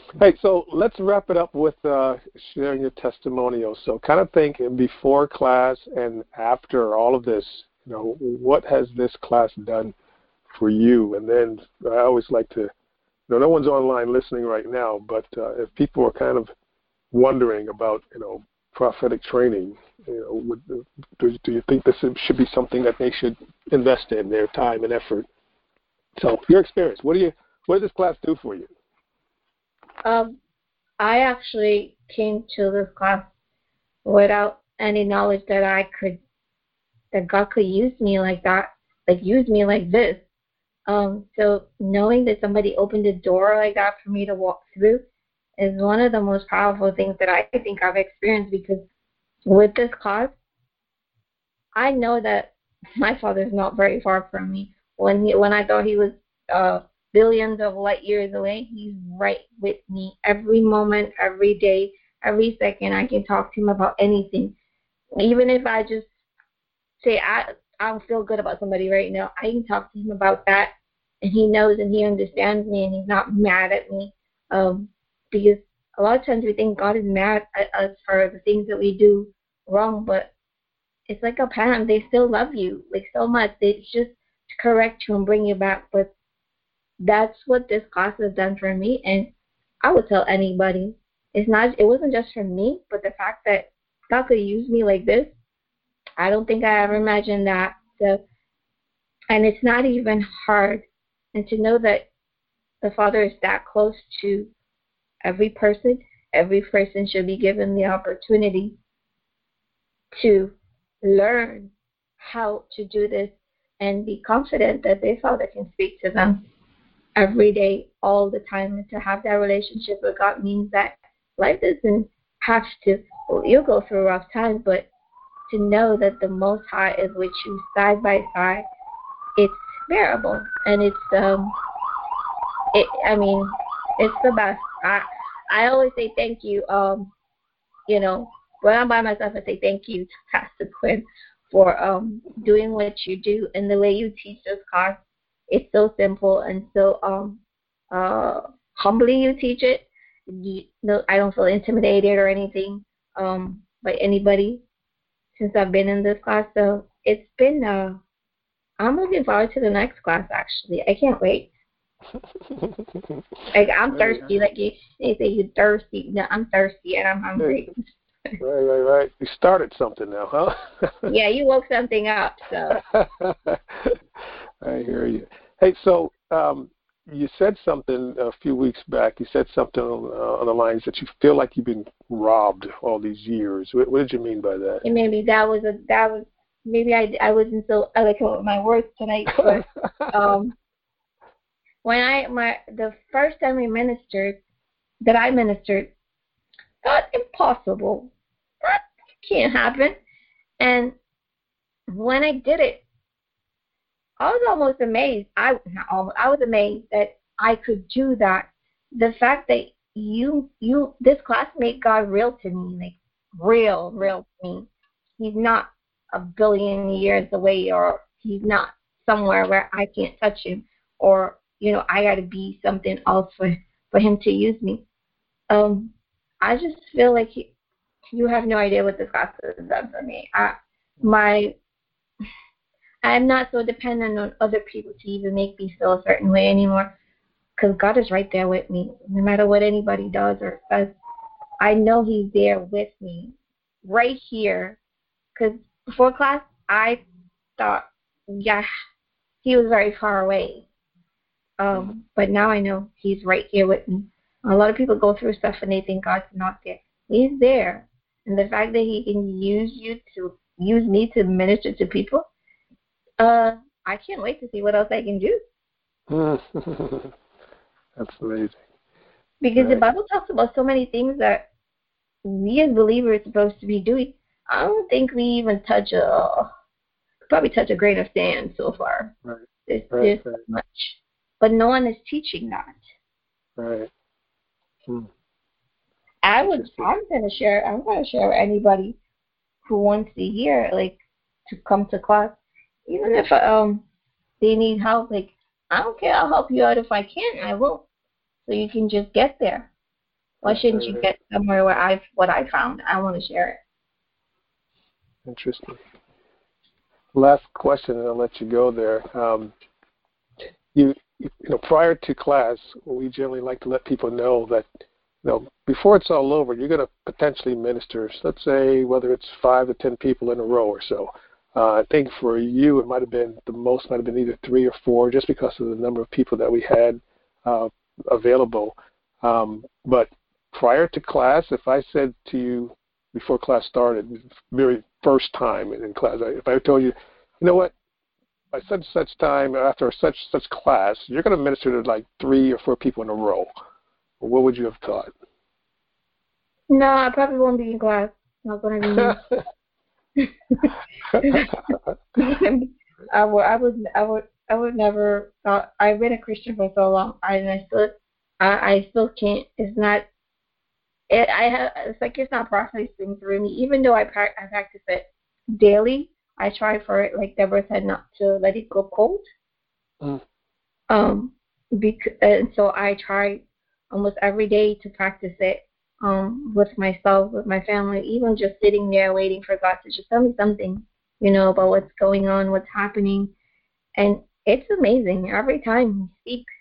Hey, so let's wrap it up with sharing your testimonial. So kind of think before class and after all of this, what has this class done for you? And then I always like to, no one's online listening right now, but if people are kind of wondering about, prophetic training, do you think this should be something that they should invest in their time and effort? So your experience, what did this class do for you? I actually came to this class without any knowledge that God could use me like that, like use me like this. So knowing that somebody opened a door like that for me to walk through is one of the most powerful things that I think I've experienced, because with this class, I know that my father is not very far from me. When I thought he was billions of light years away, he's right with me every moment, every day, every second. I can talk to him about anything. Even if I just say I don't feel good about somebody right now, I can talk to him about that, and he knows and he understands me, and he's not mad at me. Because a lot of times we think God is mad at us for the things that we do wrong, but it's like a parent. They still love you like so much. They just correct you and bring you back. But that's what this class has done for me, and I would tell anybody. It wasn't just for me, but the fact that God could use me like this, I don't think I ever imagined that. So, and it's not even hard. And to know that the Father is that close to every person should be given the opportunity to learn how to do this and be confident that their Father can speak to them every day, all the time. And to have that relationship with God means that life doesn't have to, you'll go through rough times, but to know that the Most High is with you side by side, it's bearable. And it's it's the best. I always say thank you. When I'm by myself, I say thank you to Pastor Quinn for doing what you do, and the way you teach this class. It's so simple and so humbly you teach it. I don't feel intimidated or anything by anybody since I've been in this class. So it's been. I'm looking forward to the next class. Actually, I can't wait. Like I'm thirsty. Like you say, you're thirsty. No, I'm thirsty and I'm hungry. Right. You started something now, huh? Yeah, you woke something up. So. I hear you. Hey, so you said something a few weeks back. You said something on the lines that you feel like you've been robbed all these years. What did you mean by that? And maybe maybe I wasn't so eloquent with my words tonight, but the first time I ministered, thought impossible. That can't happen. And when I did it, I was almost amazed. I was amazed that I could do that. The fact that this class made God real to me, like real to me. He's not a billion years away, or he's not somewhere where I can't touch him, or I got to be something else for him to use me. I just feel like you have no idea what this class has done for me. I'm not so dependent on other people to even make me feel a certain way anymore, because God is right there with me. No matter what anybody does or says, I know he's there with me, right here. Because before class, I thought, yeah, he was very far away. But now I know he's right here with me. A lot of people go through stuff and they think God's not there. He's there. And the fact that he can use me to minister to people, I can't wait to see what else I can do. That's amazing. Because the Bible talks about so many things that we as believers are supposed to be doing. I don't think we even probably touch a grain of sand so far. Right. There's so much. But no one is teaching that. Right. I'm gonna share with anybody who wants to hear, like, to come to class. Even if they need help, like, I don't care, I'll help you out. If I can, I will. So you can just get there. Why shouldn't you get somewhere where what I found? I want to share it. Interesting. Last question, and I'll let you go there. You know, prior to class, we generally like to let people know that, you know, before it's all over, you're going to potentially minister, let's say, whether it's 5 to 10 people in a row or so. I think for you, it might have been, the most might have been either 3 or 4, just because of the number of people that we had available. But prior to class, if I said to you before class started, very first time in class, if I told you, you know what, by such time, after such class, you're going to minister to like 3 or 4 people in a row, what would you have thought? No, I probably won't be in class. Not going to be. I would never thought. I've been a Christian for so long, I still can't. It's not. It's like it's not processing through me. Even though I practice it daily, I try for it, like Deborah said, not to let it go cold. And so I try almost every day to practice it. With myself, with my family, even just sitting there waiting for God to just tell me something, you know, about what's going on, what's happening. And it's amazing. Every time He speaks,